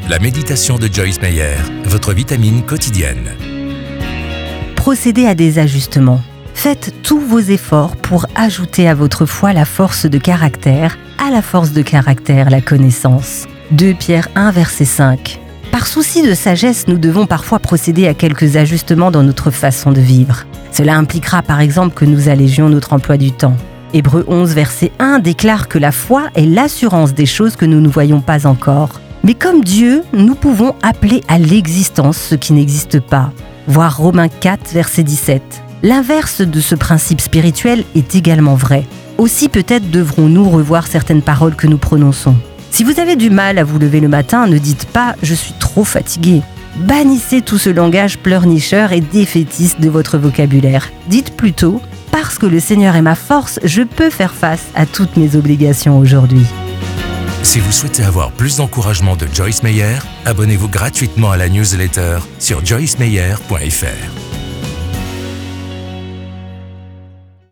La méditation de Joyce Meyer, votre vitamine quotidienne. Procédez à des ajustements. Faites tous vos efforts pour ajouter à votre foi la force de caractère, à la force de caractère la connaissance. 2 Pierre 1, verset 5. Par souci de sagesse, nous devons parfois procéder à quelques ajustements dans notre façon de vivre. Cela impliquera par exemple que nous allégions notre emploi du temps. Hébreux 11, verset 1 déclare que la foi est l'assurance des choses que nous ne voyons pas encore. Mais comme Dieu, nous pouvons appeler à l'existence ce qui n'existe pas. Voir Romains 4, verset 17. L'inverse de ce principe spirituel est également vrai. Aussi peut-être devrons-nous revoir certaines paroles que nous prononçons. Si vous avez du mal à vous lever le matin, ne dites pas « je suis trop fatigué ». Bannissez tout ce langage pleurnicheur et défaitiste de votre vocabulaire. Dites plutôt « parce que le Seigneur est ma force, je peux faire face à toutes mes obligations aujourd'hui ». Si vous souhaitez avoir plus d'encouragement de Joyce Meyer, abonnez-vous gratuitement à la newsletter sur joycemeyer.fr.